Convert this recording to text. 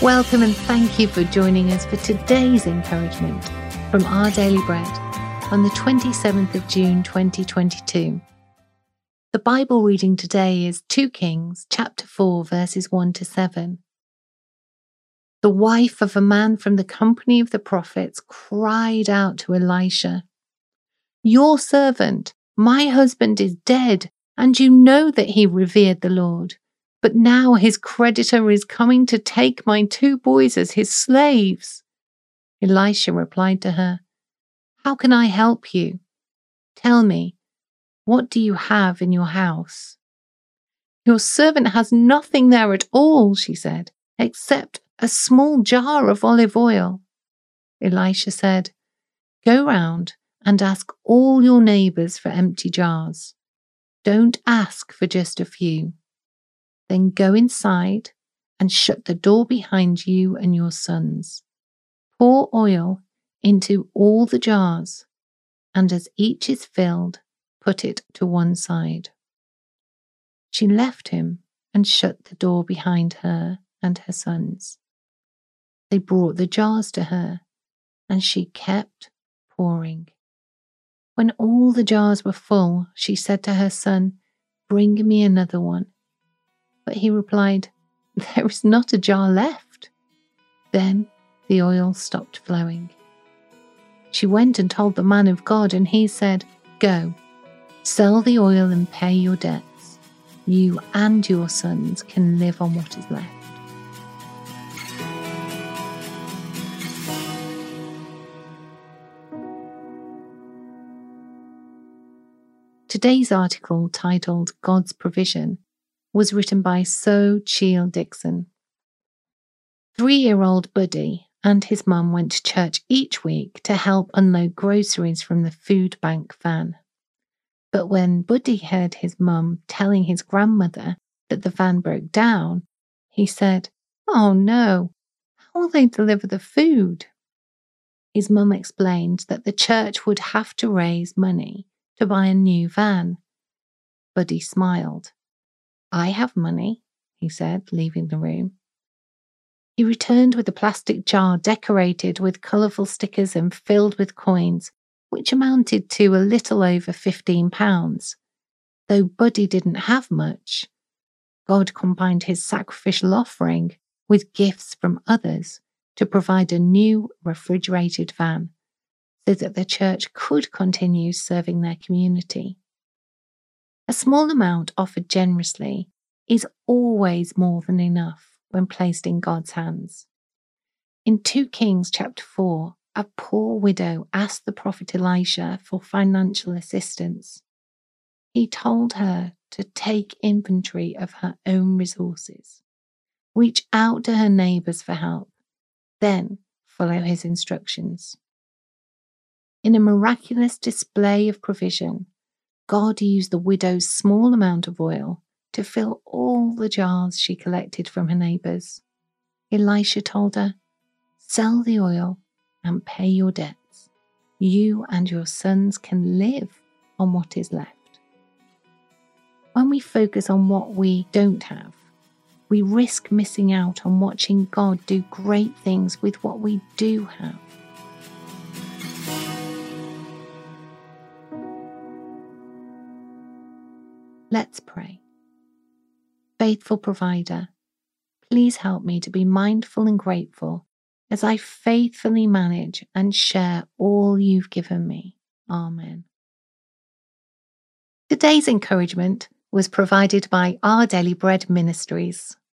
Welcome and thank you for joining us for today's encouragement from Our Daily Bread on the 27th of June 2022. The Bible reading today is 2 Kings chapter 4 verses 1 to 7. The wife of a man from the company of the prophets cried out to Elisha, "Your servant, my husband, is dead, and you know that he revered the Lord. But now his creditor is coming to take my 2 boys as his slaves." Elisha replied to her, "How can I help you? Tell me, what do you have in your house?" "Your servant has nothing there at all," she said, "except a small jar of olive oil." Elisha said, "Go round and ask all your neighbors for empty jars. Don't ask for just a few. Then go inside and shut the door behind you and your sons. Pour oil into all the jars, and as each is filled, put it to one side." She left him and shut the door behind her and her sons. They brought the jars to her, and she kept pouring. When all the jars were full, she said to her son, "Bring me another one." But he replied, "There is not a jar left." Then the oil stopped flowing. She went and told the man of God, and he said, "Go, sell the oil and pay your debts. You and your sons can live on what is left." Today's article, titled God's Provision, was written by So Cheel Dixon. 3-year-old Buddy and his mum went to church each week to help unload groceries from the food bank van. But when Buddy heard his mum telling his grandmother that the van broke down, he said, "Oh no, how will they deliver the food?" His mum explained that the church would have to raise money to buy a new van. Buddy smiled. "I have money," he said, leaving the room. He returned with a plastic jar decorated with colourful stickers and filled with coins, which amounted to a little over £15. Though Buddy didn't have much, God combined his sacrificial offering with gifts from others to provide a new refrigerated van so that the church could continue serving their community. A small amount offered generously is always more than enough when placed in God's hands. In 2 Kings chapter 4, a poor widow asked the prophet Elisha for financial assistance. He told her to take inventory of her own resources, reach out to her neighbours for help, then follow his instructions. In a miraculous display of provision, God used the widow's small amount of oil to fill all the jars she collected from her neighbours. Elisha told her, "Sell the oil and pay your debts. You and your sons can live on what is left." When we focus on what we don't have, we risk missing out on watching God do great things with what we do have. Let's pray. Faithful provider, please help me to be mindful and grateful as I faithfully manage and share all you've given me. Amen. Today's encouragement was provided by Our Daily Bread Ministries.